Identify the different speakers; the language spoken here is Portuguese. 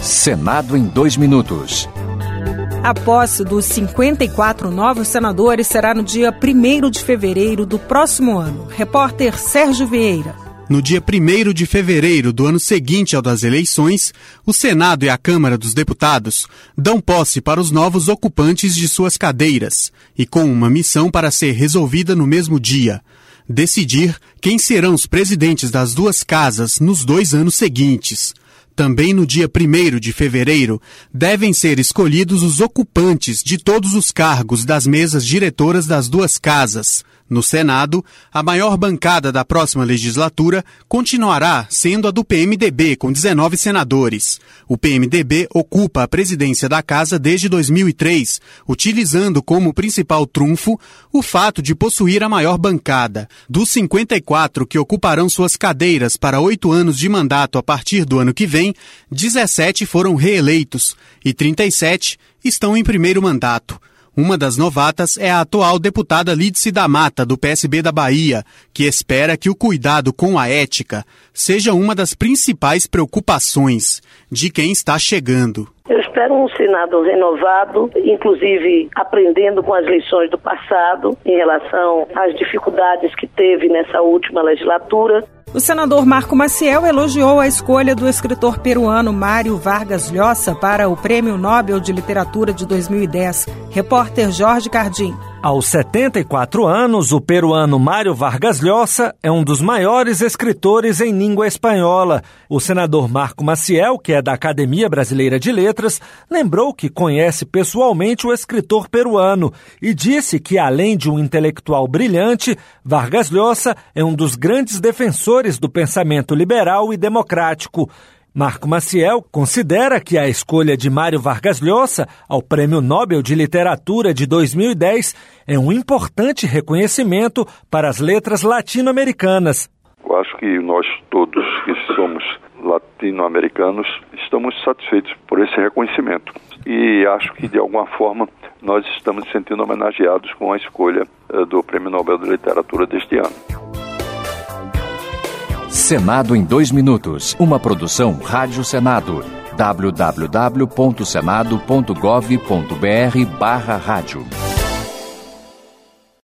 Speaker 1: Senado em 2 minutos.
Speaker 2: A posse dos 54 novos senadores será no dia 1º de fevereiro do próximo ano. Repórter Sérgio Vieira.
Speaker 3: No dia 1º de fevereiro do ano seguinte ao das eleições, o Senado e a Câmara dos Deputados dão posse para os novos ocupantes de suas cadeiras e com uma missão para ser resolvida no mesmo dia: decidir quem serão os presidentes das duas casas nos 2 anos seguintes. Também no dia 1º de fevereiro, devem ser escolhidos os ocupantes de todos os cargos das mesas diretoras das duas casas. No Senado, a maior bancada da próxima legislatura continuará sendo a do PMDB, com 19 senadores. O PMDB ocupa a presidência da Casa desde 2003, utilizando como principal trunfo o fato de possuir a maior bancada. Dos 54 que ocuparão suas cadeiras para 8 anos de mandato a partir do ano que vem, 17 foram reeleitos e 37 estão em primeiro mandato. Uma das novatas é a atual deputada Lídice da Mata, do PSB da Bahia, que espera que o cuidado com a ética seja uma das principais preocupações de quem está chegando.
Speaker 4: Eu espero um Senado renovado, inclusive aprendendo com as lições do passado em relação às dificuldades que teve nessa última legislatura.
Speaker 2: O senador Marco Maciel elogiou a escolha do escritor peruano Mário Vargas Llosa para o Prêmio Nobel de Literatura de 2010. Repórter Jorge Cardim.
Speaker 5: Aos 74 anos, o peruano Mário Vargas Llosa é um dos maiores escritores em língua espanhola. O senador Marco Maciel, que é da Academia Brasileira de Letras, lembrou que conhece pessoalmente o escritor peruano e disse que, além de um intelectual brilhante, Vargas Llosa é um dos grandes defensores do pensamento liberal e democrático. Marco Maciel considera que a escolha de Mário Vargas Llosa ao Prêmio Nobel de Literatura de 2010 é um importante reconhecimento para as letras latino-americanas.
Speaker 6: Eu acho que nós todos que somos latino-americanos estamos satisfeitos por esse reconhecimento e acho que de alguma forma nós estamos sentindo homenageados com a escolha do Prêmio Nobel de Literatura deste ano.
Speaker 1: Senado em 2 minutos. Uma produção Rádio Senado. www.senado.gov.br/rádio